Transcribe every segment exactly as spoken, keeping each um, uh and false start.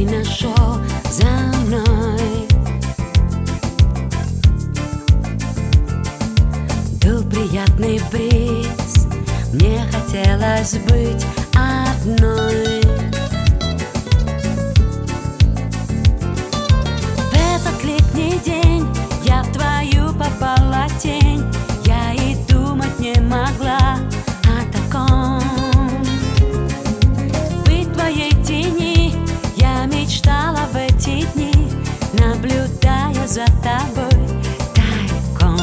нашел за мной. Был приятный бриз, мне хотелось быть одной. В этот летний день я в твою попала тень. Я и думать не могла о таком. Быть твоей тени я мечтала в эти дни, наблюдая за тобой тайком.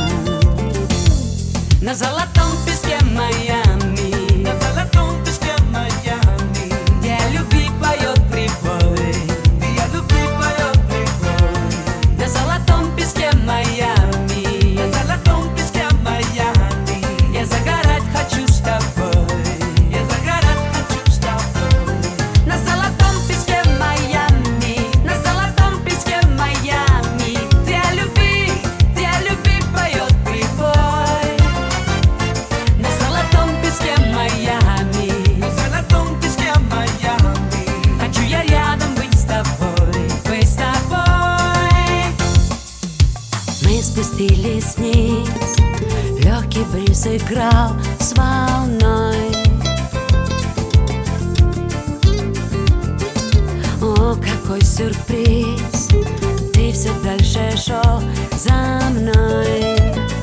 На золотом песке Майами, на золотом песке Майами, где о любви поет прибой, где о любви поет прибой. на золотом песке Майами, На золотом песке Майами, я загорать хочу с тобой. я загорать хочу с тобой. На золотом песке Майами, на золотом песке Майами, где о любви, где о любви поет прибой. На золотом песке Майами, На золотом песке Майами, хочу я рядом быть с тобой, быть с тобой. Мы спустились вниз, легкий бриз играл с волной. О, какой сюрприз, ты все дальше шел за мной.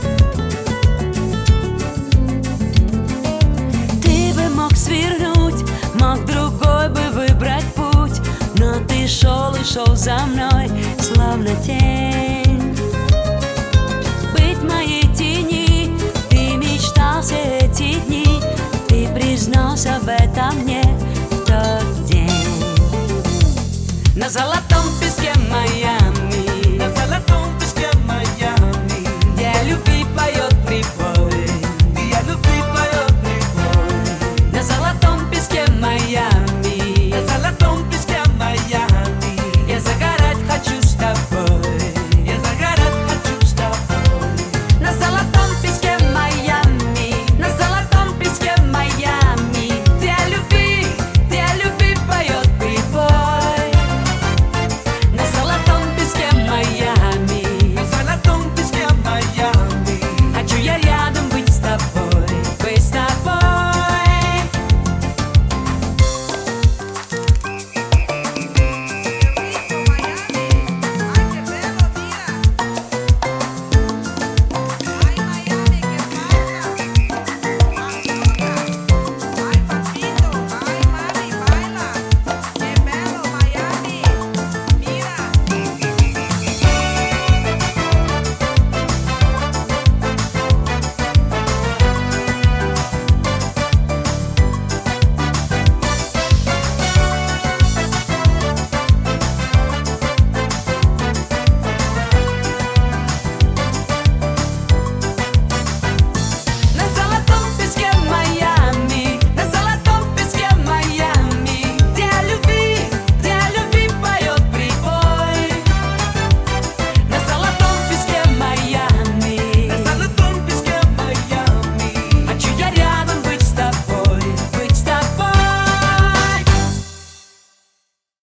Ты бы мог свернуть, мог другой бы выбрать путь, но ты шел и шел за мной, словно тень. Быть моей тени, ты мечтал все эти дни, ты признался в этом мне в тот день. На золотом песке